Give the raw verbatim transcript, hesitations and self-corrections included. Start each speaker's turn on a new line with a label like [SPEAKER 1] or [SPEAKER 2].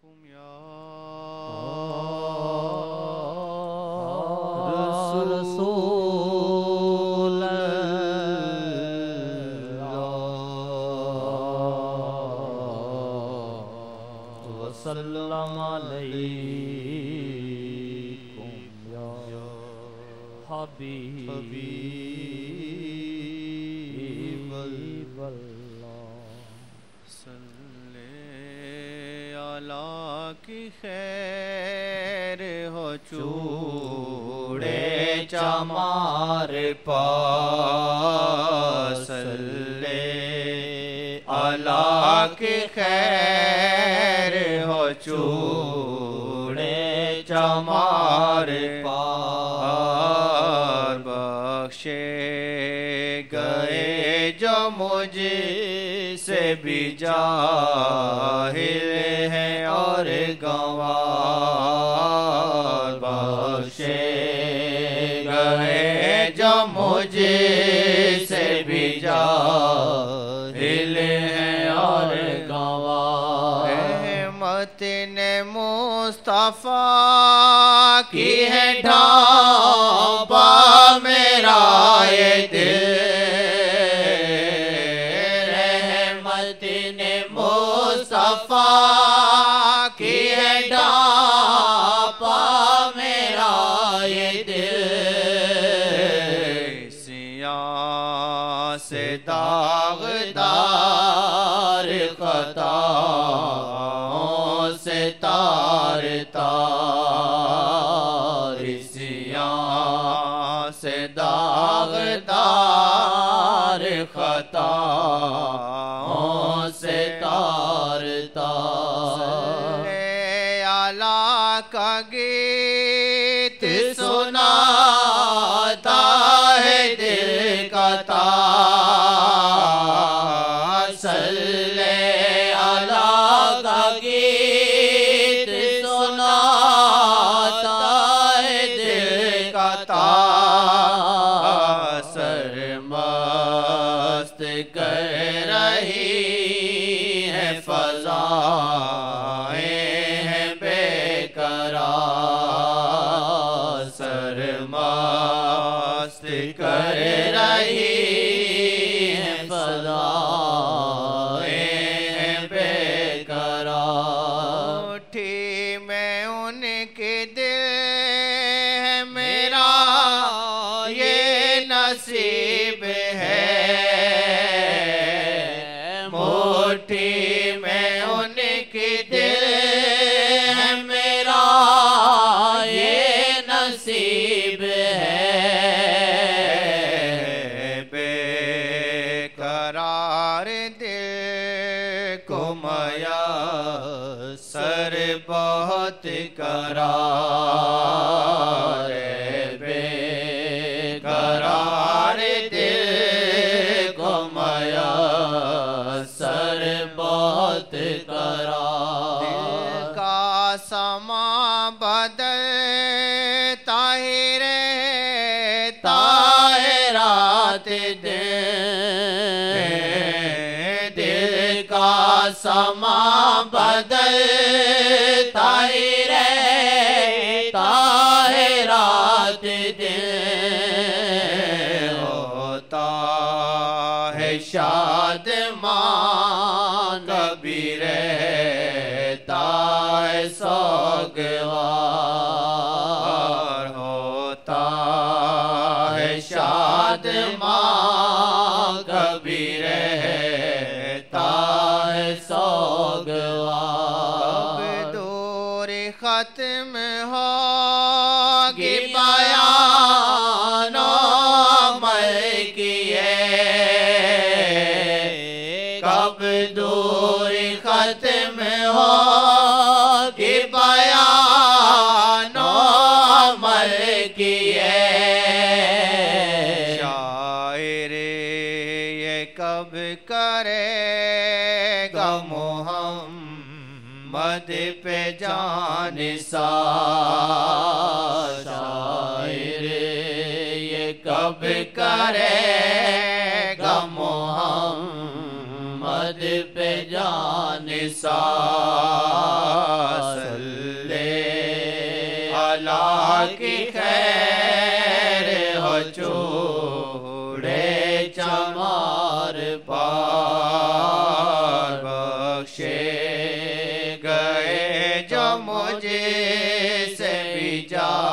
[SPEAKER 1] या
[SPEAKER 2] रसूल वसल्लम अलैकुम या हबीब
[SPEAKER 1] की खैर हो
[SPEAKER 2] चूड़े चमार पास अला की खैर हो चूड़े चमार पार बख्शे गए जो मुझे से भी जाहिल है और गंवार बख्शे गए जो मुझे से भी जाहिल है और गंवार रहमत ने मुस्तफा की है ढाबा मेरा ये दिल मुस्तफा की है ढापा मेरा ये दिल सिया से दागदार खताओं से तार तार सिया से दागदार खताओं से तार तार आला का गीत सुनाता है दिल का तार सल्ले आला का गीत सुनाता है दिल का तार सरमस्त कर रही है फज़ाएं हैं बेकरार सरमस्त कर रही है फज़ाएं हैं बेकरार उठी मैं उनके दिल है मेरा ये नसीब है मोटी में उनकी दिल है मेरा ये नसीब है बेकरार दिल को मयस्सर बहुत करार बेकरार दिल को मयस्सर बहुत करार दिल का समा बदलता ही रहता है रात दिन दिल का समा बदलता ही रहता है रात दिन होता है शादमान कभी रहता है सोगवार होता है शादमान कभी रहता है सोगवार दूर खत्म होगी बयान अमल किए कब दूर खत्म होगी बयान अमल किए शायर ये कब करेगा मोहम्मद पे जान सार शायर ये कब करेगा मोहम्मद पे जान सार की खैर हो चूड़े चमार पार बख्शे गए जो मुझे से भी जा